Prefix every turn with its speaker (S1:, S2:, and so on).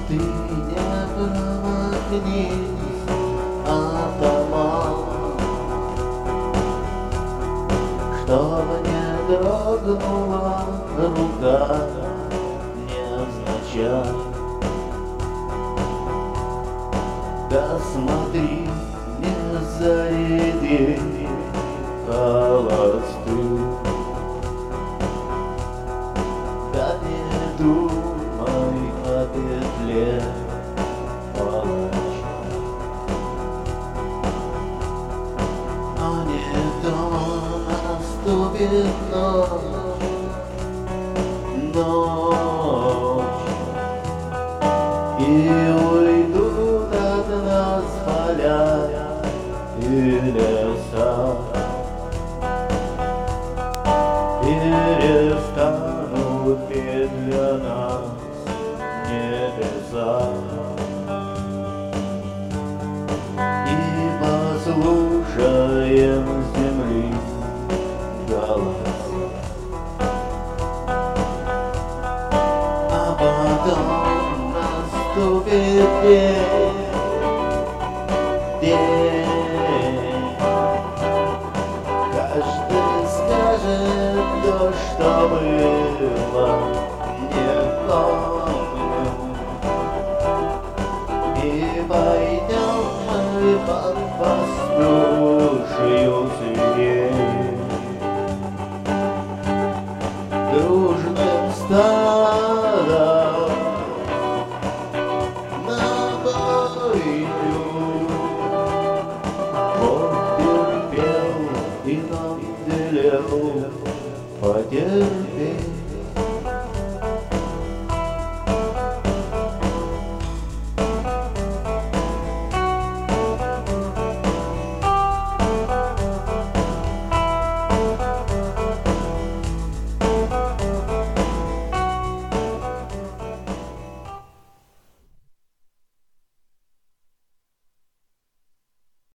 S1: Ты не промахнись, атаман, чтобы не дрогнула рука невзначай. Да смотри, не заряди холостых, да не думай о петле палача. Но не то наступит ночь, и уйдут от нас поля и леса, перестанут петь для нас небеса, и послушаем земли голос. А потом наступит день, каждый скажет то, что было, не помню, и пойдем мы под пастушью свет дружным стадом на бойню. Бог терпел и нам велел потерпеть.